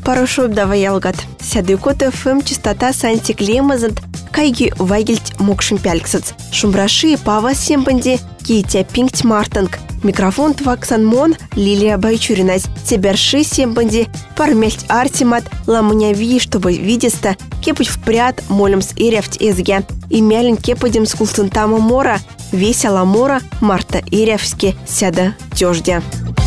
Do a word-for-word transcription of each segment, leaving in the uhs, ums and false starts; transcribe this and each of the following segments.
Порошок давай ялгат. Сядыкот эф эм частота сантиклемазант кайги вайгельт мокшим пяльксац. Шумбраши пава сембанди китя пинкт мартанг. Микрофон тваксан мон Лилия Байчуринась. Себерши сембанди пармельт артимат ламуняви, чтобы видеста кепуть впряд молемс и рефть эзге. И мялин кепадем скулсантама мора весела мора Марта Иревски сяда тёждя.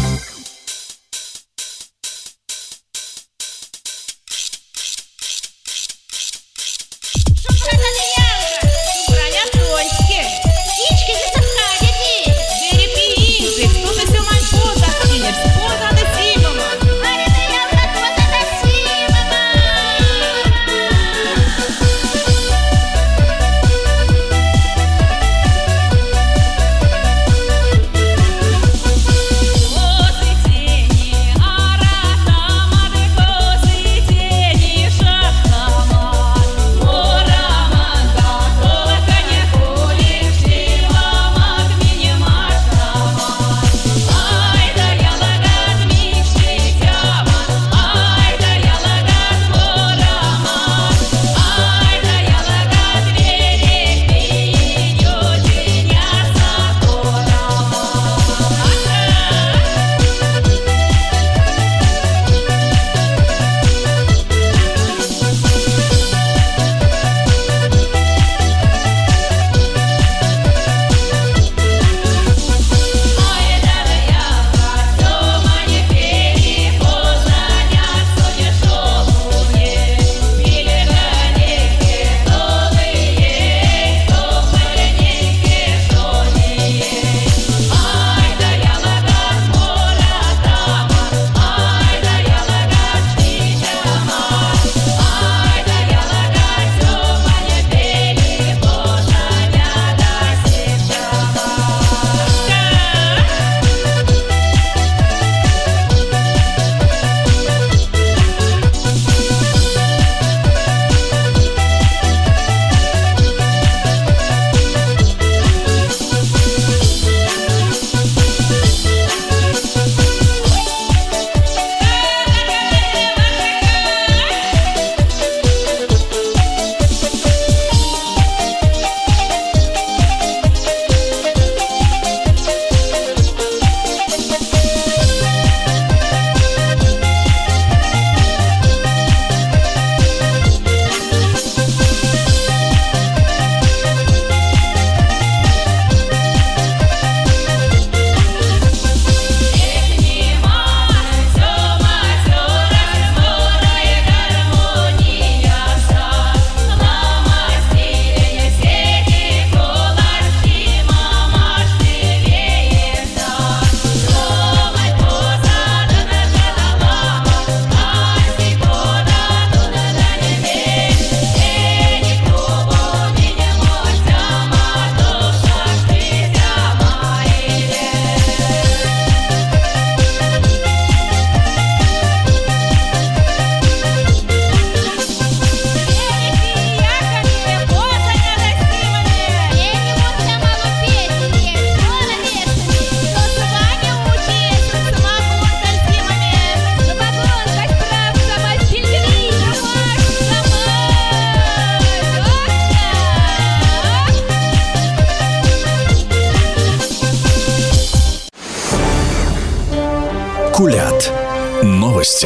Кулят. Новости.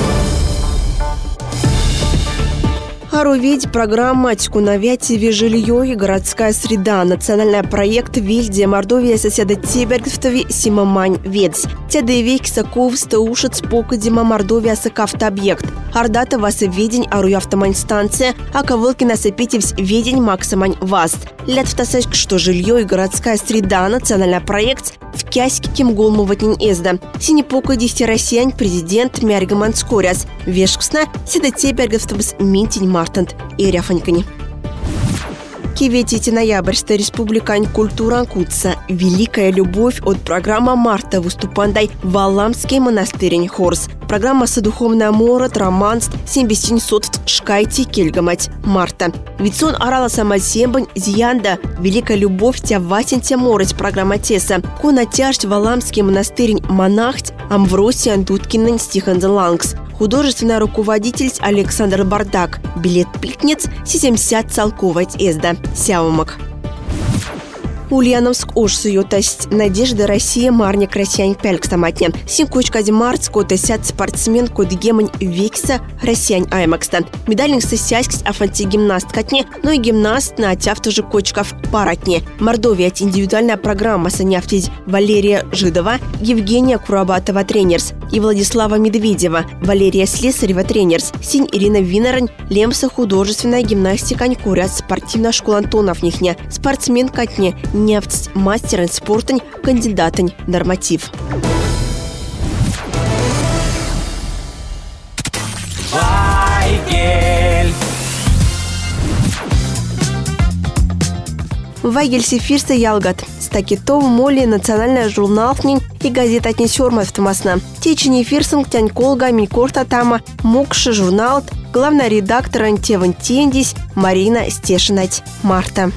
Ведь программа «Тикуновятиве жилье и городская среда». Национальный проект Вильде Мордовия соседа Тебергстове Симамань Ведс. Тядевик Саков Стаушец Покадима Мордовия Сакавтобъект. Ардата вас ведень Аруя автомань-станция, а Ковылкина Сапитевс ведень Максамань Васт. Лет втасачк, что жилье и городская среда. Национальный проект в Кяське Кимголму Ватнин Эзда. Синепока десяти россиян президент Мяргаман Скоряс. Вешксна седа Тебергстовс Минтень Мартант и Ряфанькани. Киветите ноябрьская республикань культура кутса. Великая любовь от программа Марта выступандай Валамский монастырень Хорс. Программа Садуховная морот, романс, семьдесят сотт шкайти кельгамать Марта. Вицон орала сама сембань зьянда. Великая любовь тя васин тя мороть программа Теса. Кона тяжть Валамский монастырень монахть Амвросиан Дудкинен Стиханзен Лангс. Художественный руководитель Александр Бардак. Билет пильтнец семьдесят целковать эзда. Сяумак. Ульяновск ошсую, то есть Надежда Россия марня красян пялькстаматня. Синкучкади марцко тесят спортсмен код гемань векса россиян аймакстан. Медальник сосяськс афантигимнаст катне, но и гимнаст на тяв тоже кочков паратне. Мордовия индивидуальная программа саняфтить Валерия Жидова, Евгения Курабатова тренерс и Владислава Медведева, Валерия Слесарева тренерс, Синь Ирина Винарань, Лемса художественная гимнастика Анькурят, спортивная школа Антонов нихня, спортсмен катне, нефть, мастер спортень, кандидатень, норматив. Вайгель. Вайгель сефирса ялгат. Стакитов моли национальная журнал и газета отнесерма в Томасна. Течение фирсинг тяньколга микорта тама мокши журнал, главный редактор антеван тендись Марина Стешинать Марта.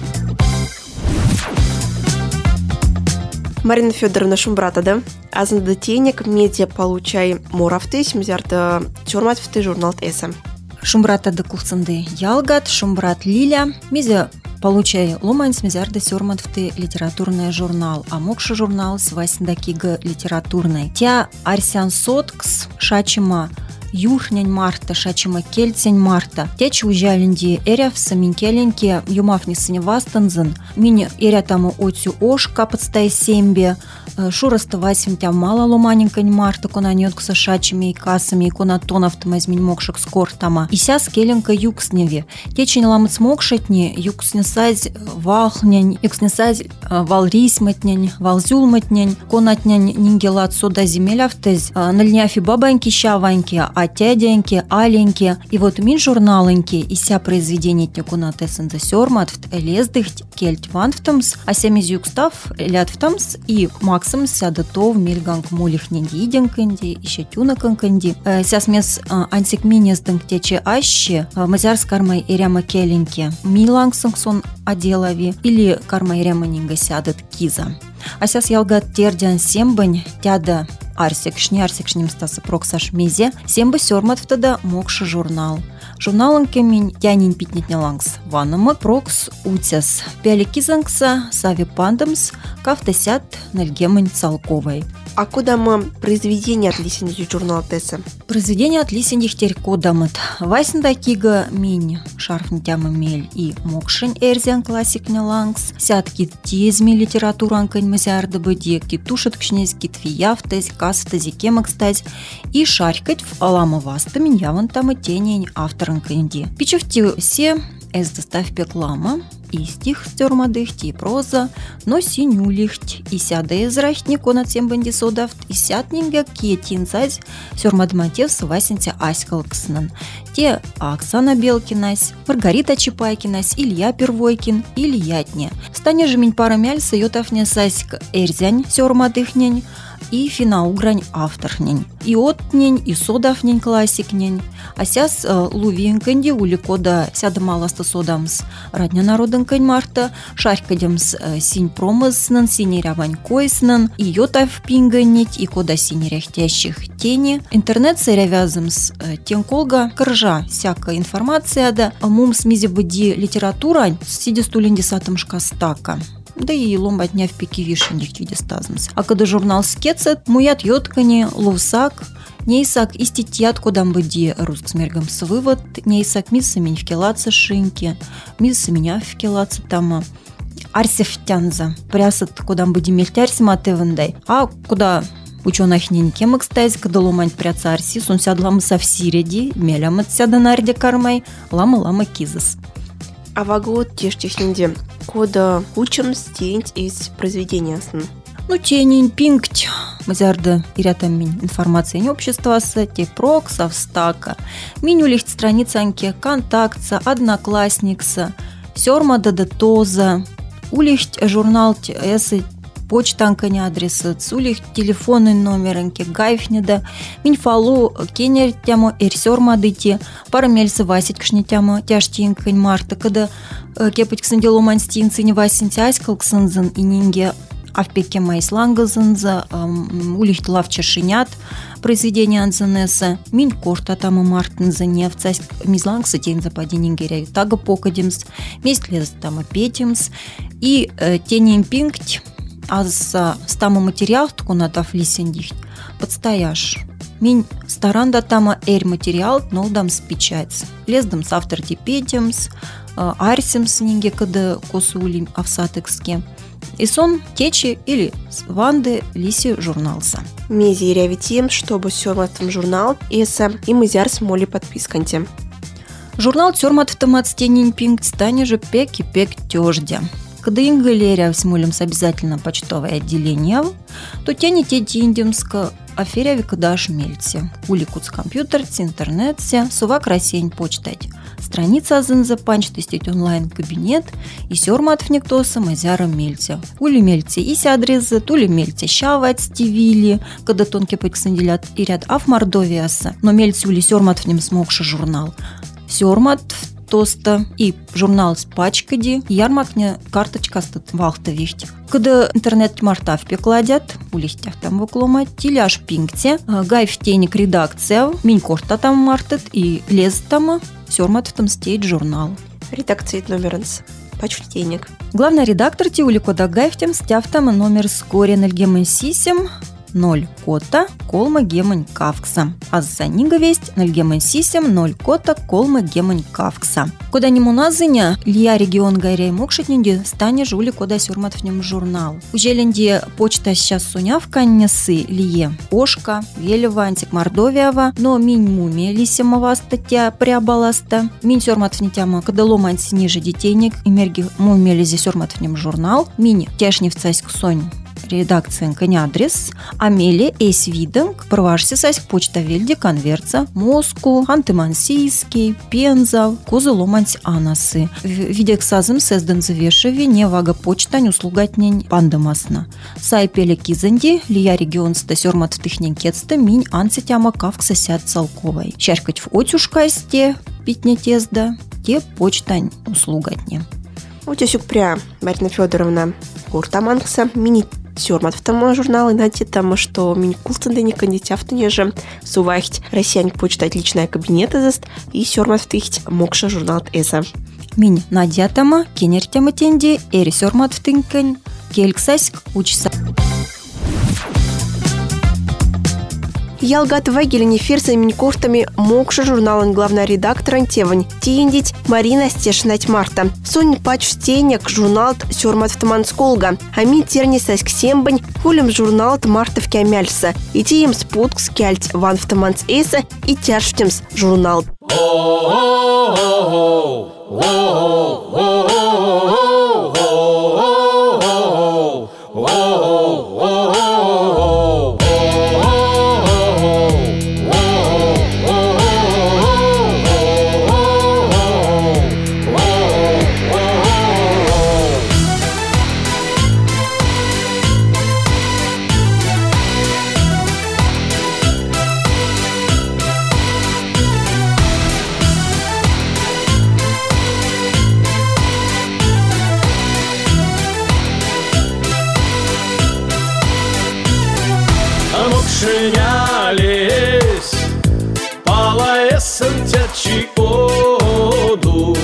Марина Федоровна Шумбрата, да? А за детейник медиа получай моравтысь, мзярда тюрматвты журнал эсэ. Шумбрата да кухцанды ялгат, Шумбрат Лиля, медиа получай ломанс мзярда сюрматвты литературный журнал, а мокши журнал с васиндакига литературный. Тя арсян соткс шачима Юхнянь Марта, шачима кельцень Марта. Теч ужаленди эряв саминкеленьке юмафни сыневастанзын. Мини эря таму отю ошка подстай сембе. Шураста васим тя мала ломаненькань Марта, кона неткса шачими и касами, и кона тонавта мазминь мокшик скортама. И ся скеленка юксневе. Течень ламыц мокшетни, юкснесазь валхнянь, юкснесазь валрисматнянь, валзюлматнянь, конатнянь нингелат сода земелявтез, нальняфи бабаньки щаваньки, а тяденьки, аленьки. И вот мин журналыньки, и ся произведение текуна тесенда сёрматвт, лездыхть, кельть ванфтамс, а ся мизюкстав, лятфтамс, и максим ся датов мильганг мулих недиденканди, еще тюнаканканди. Ся смес антикминездынг тече аще, мазярс кармай эряма келеньки, милангсангсон оделави, или кармай эряма нинга сядет киза. А сяс ялгат тердян сембань, тяда арсекшни, арсекшним стаса проксаш мезе, семба сёрматвтада мокши журнал. Журналын кемень тянин питнетне лангс ванамы прокс утяс. Пяли кизангса сави пандамс кафтасят нальгемань цалковой. А куда мы произведения от лисеньих журнал Тесса? Произведения от лисеньих теперь кодамыт. Вайсенда кига минь шарфнитяма мель и мокшень эрзян классикня лангс. Сятки тезми литературанкань мазярда быди, китушет кшнез, китфияфтез, кафтези кемакстаз. И шарькать в алама васта миньяван тамы тенень авторанканди. Пичевти все эс доставь пеклама. И стих стёрмадыхти, и проза, но синюлихть, и сяда израхтни конат сембанди содафт, и сятнинга кетинзать сёрмадматев васинтя аськалкснан. Те Оксана Белкинась, Маргарита Чапайкинась, Илья Первойкин, Ильятне. Стане же минь пара мяльса йотафня саськ эрзянь сёрмадыхнень, и финаугрань авторнень, и отнень, и содафнень классикнень. А сяс э, лувинканди уликода сяда маласта содамс радня народынкань Марта, шарькадемс э, синь промыснан, синерявань койснан, и йотав пинганить, и кода синеряхтящих тени. Интернет сырявязымс э, тенколга коржа всякая информация да, мум смизи быди литература сидя стулинди сатым шкастака. Да и ломбатня в пике вишеньих видестазмс. А когда журнал скецет, муят йоткани, ловсак, нейсак иститят кодам быди руск смергам с вывод, нейсак мисса меня вкелаться шинки, мисса меня вкелаться тама. Арсефтянза, прясат кодам быди мельтярь сматывандай, а куда ученых неньке макстайз, когда ломань пряца арси, сон сяд ламы совсиреди, мелямат сяда нарде кармай, лама-лама кизас. А вагот тешь технинде, кода учим стень из произведения. Ну, тенень, пинкть, мазярда, и рядом минь информация не общества с те прокса, встака, миню лихт страница анке, контактса, одноклассникса, сёрма дадатоза, улихт журнал эсы, почтанка не адреса, улихт телефонный номер анке, гайфнеда, минь фалу, кенер тямо, эрсёрма дыти, пара мельса васить кшни тямо, тяжтинкань Марта, когда кепать ксанделу манстинцы не васинти аськал ксанзан и нинге, а в пеке майслангазанза улихт лавча шинят произведение Анзанеса, минь корта там и мартинза нефть, мизланг сатейн западинин геряви тага покадимс, месть лез там и петимс, и тенем пинкть, а с стама материал ткунатав лисендихть, подстояш. Минь старанда тама эр материал нолдам спичается. Лездам с автор типетимс, арсимс нинге када косулим авсатекске. И сон течи или ванды лиси журналса. Мези рявитим, чтобы сёрматым журнал эса и мызяр смоли подписканте. Журнал тёрматым отстенин пинг стане же пек и пек тёждя. Когда ингалерия в смолимс обязательно почтовое отделение, то тяни те диндимска аферя викадаш мельце. Уликуц компьютер, интернете, сувак рассень почтать. Страница азынза панч тестить онлайн кабинет и сёрмат в никтоса мазяра мельце. Ули мельце и адрезы, тули мельце щавать стивили, когда тонкие пэксенделят и ряд ав мордовиаса, но мельце ули сёрмат в нем смогший журнал. Сёрмат тоста и журнал с пачкади, ярмакня карточка стат вахта вихть. Когда интернет марта в пекладят, улистях там выклома, теляж пинкте, гай в тенек редакция, минь корта там мартет и лез там, сёрмат в там стейт журнал. Редакция номеранс. Почтенек. Главный редактор ти уликода гай в тем стяв там номер скоре нальгемын сисем, ноль кота колма гемань кавкса. А за нига весть нальгемань сисем ноль кота колма гемань кавкса. Кода нему назыня лия регион гайрей мокшетнинде стане жули кода сёрмат в нем журнал. Ужеленде почта сейчас суня в каннесы лие Ошка, Велева, Антик Мордовиава, но минь мумия лисимова статья приобаласта. Минь сёрмат в нетяма когда ломанс ниже детейник и мерги мумия лизе сёрмат в нем журнал. Минь тяшнев цайск сонь. Редакция коня адрес, амели эс виденг, провашься саськ почта вельде конверца, Моску, Ханты-Мансийский, Пенза, козы ломансь анасы. Видек сазым сэзден завешеви, не вага почта, не услугатнень пандамасна. Сай пеле кизанди, лия регион ста сёрмат в тыхнен кетста, минь ансетяма кавкса сяд целковой. Щарькать в отюшкасте, питня тезда, те почтань услугатне. Утесюк пря, Марина Федоровна, куртаманкса, мини сёрмат в том журнал и найти там, что мини култандени кандидатов же сувахть россияне почитать личная кабинета заст и сёрмат в тыхть мокша журнал эса. Мини надя тама, кенер тема тенди, эри сёрмат в тынкань, кельксаськ учса. Ялгат вагелени ферса минькортами мокша журналын главная редактор Тевань Тиндить Марина Стешнать Марта. Сонь пач стенек журнал сёрмат в Тамансколга. Ами терни саськ сембань волем журнал Мартов Кямяльса. И тием спутк скяльть ван в Таманс эса и тяжтемс журнал. Шинялись, палаесен тячи оду.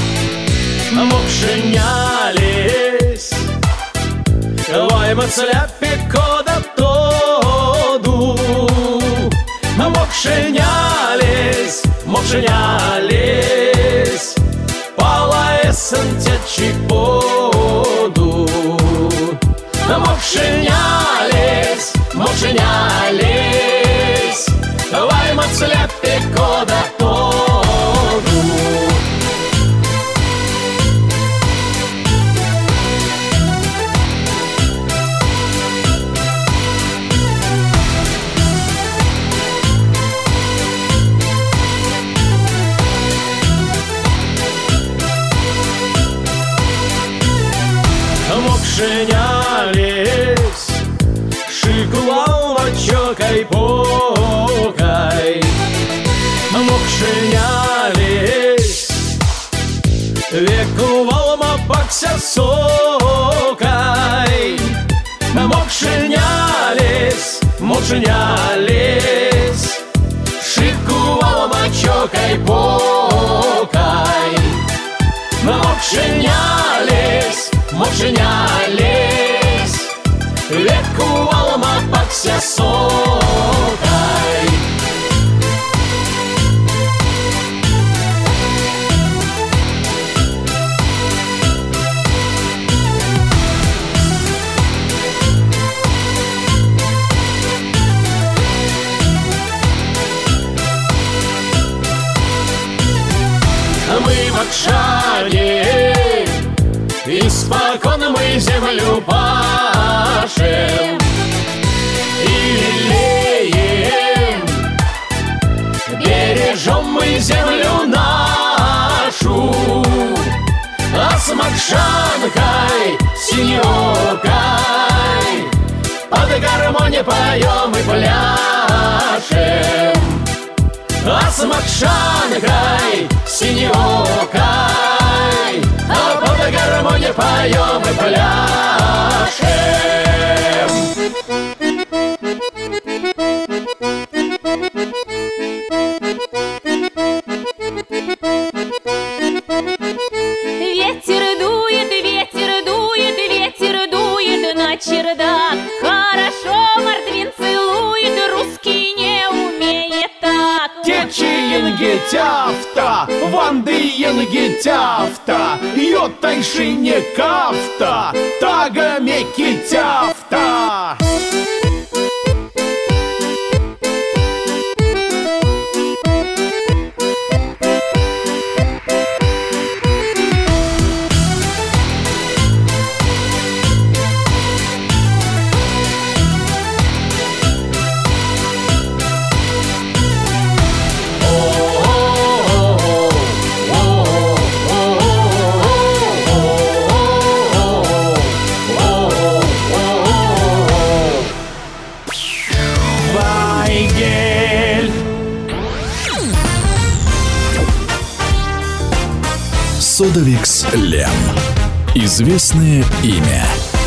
Мокшинялись, вайма цляпи кода тоду. Мокшинялись, мокшинялись, палаесен тячи оду. Мокшинялись, мокшинялись, вайма цляпи кода тоду. Мокшинялись, шиклал мочокой покой. Мокшинялись, веку волма пакся сокой. Мокшинялись, мокшинялись, шикувал мочокой покай. Мокшинялись, мокшинялись, векувал мапакся сокай. Мы мокшане, испокон мы землю пашем и лелеем, бережем мы землю нашу, а с мокшанкой синеокой под гармонь поем и пляшем. А с мокшанкой синеокой, а под гармонь поем и пляшем. Ветер дует, ветер дует, ветер дует на чердак. Хорошо мордвин целует, русский не умеет так. Течиенге тяфта, вандыенге тяфта, йотайшине кафта, тагамеки тяфта. Содовикс Лем. Известное имя.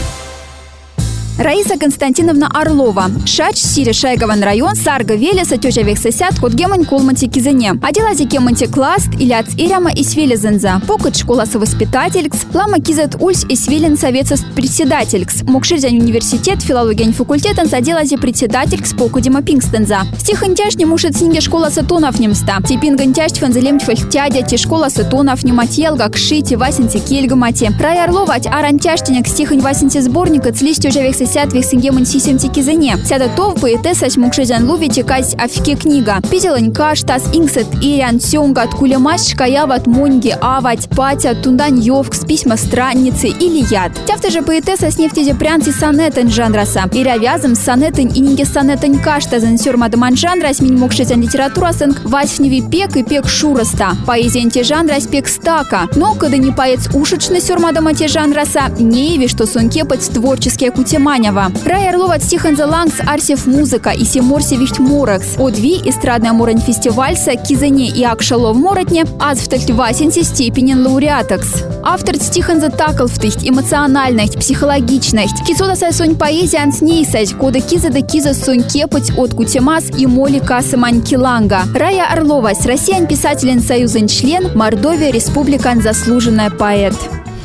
Раиса Константиновна Орлова. Шач, Сири Шайгован район, Сарга Велеса, тетя Вексесят, ход гемань Кулманти Кизене. Одела Кеманти Класт, Иляц Иряма и Свелезенза. Покот школа совоспитателькс, Лама Кизет Ульс и Свелен совета председателькс. Мокширзянь университет, филология факультетан задела зе председателькс покудима Пингстенза. Стихантяж не мушет синге школа сатонов немста. Типингантяж фанзелем тьфальтядя, ти школа сатонов нематьелга, кшити, васенти кельгамати. Рая Орловать, арантяштиняк стихань васенти сборника, цлись тетя Вексесят. Сят вексингемон сисемти кизене. Сята тов поэтесса мукшезян лувити кась афике книга. Пителанька штас инксет ирян сёнгат кулемаш шкаяват моньги авать патя тундан йовкс письма страницы или яд. Тяфта же поэтесса с нефтезе прянти санетен жанраса. Иря вязом санетен и нинге санетен каштазен сюрмадаман жанрас минь мукшезян литература сэнк васьфневи пек и пек шураста. Поэзия те жанрас пек стака. Но когда не поэт ушечный сюрмадамате жанраса, не еви, что сон кепать творческие кутемани. Рая Орлова Стиханза Лангс Арсев музыка и Семорси Вихт Моракс. Одви эстрадная морань фестивальса Кизене и Акшалов Моратне аз в тальтвасенсе степенен лауреатакс. Автор Стиханза Таклфтыхт эмоциональность, психологичность. Кисода сайсонь поэзия анснейсать, кода киза да киза сонь кепать от кутемас и моли касымань киланга. Рая Орлова с Россиян писателен союзен член, Мордовия республикан заслуженная поэт.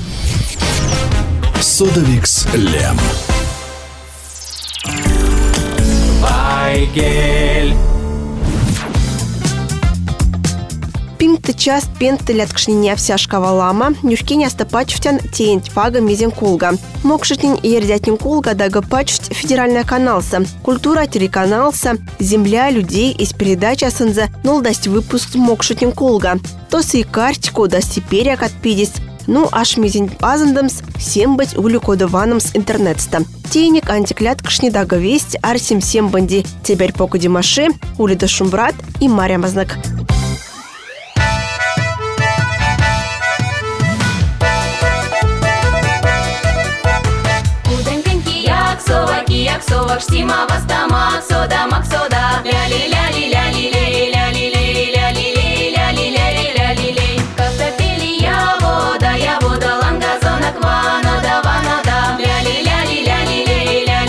Содовикс Лем. Вайгель. Пинт час пент ляткшниня вся шкавалама, нюшкиня стопачвтян тень фага мизен кулга. Мокшитнин и ердятнин кулга дага пачвть федеральная каналса, культура телеканалса, земля людей из передача сынза нолдасть выпуск мокшитнин кулга. То си картику дасти перяк отпидись. Ну, аж мизень азандамс, всем быть улюкодованным с интернетста. Тейник антиклят дага весть, арсим всем банди. Теперь покуди маши, улида шумбрат и Мария Мазнак. Кияк совак штима вастамак сода максода ляли ляли ляли ляли ляли ляли ляли ляли ляли ляли кафепели я вода я вода ланга зона квана да вана да ляли ляли ляли ляли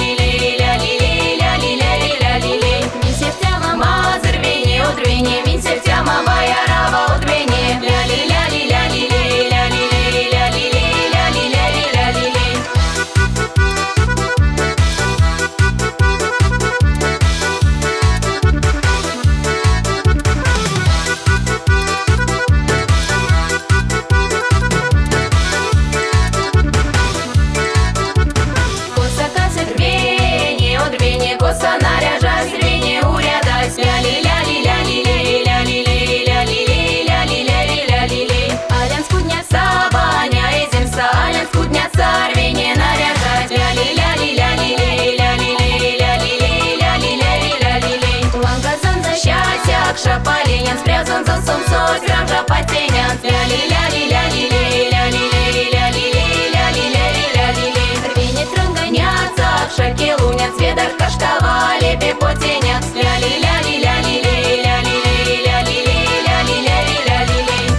сумсой грамжа потенят. Ля-ли-ля-ли-ля-ли-лей, ля-ли-лей, ля-ли-лей, ля-ли-лей, ля-ли-лей. Рвени трынгонятся, шаки лунят, сведах каштовали потенят. Ля-ли-ля-ли-ля-ли-лей, ля-ли-лей, ля-ли-лей, ля-ли-лей, ля-ли-лей.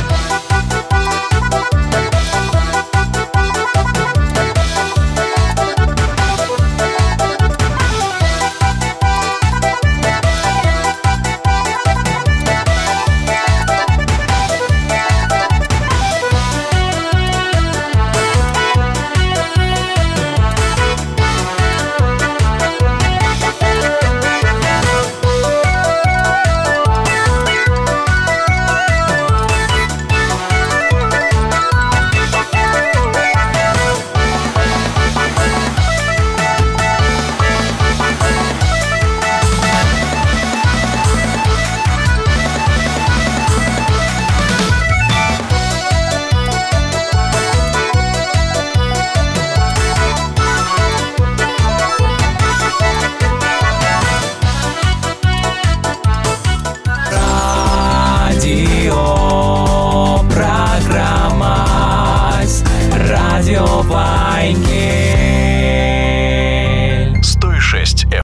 Радио Вайнки.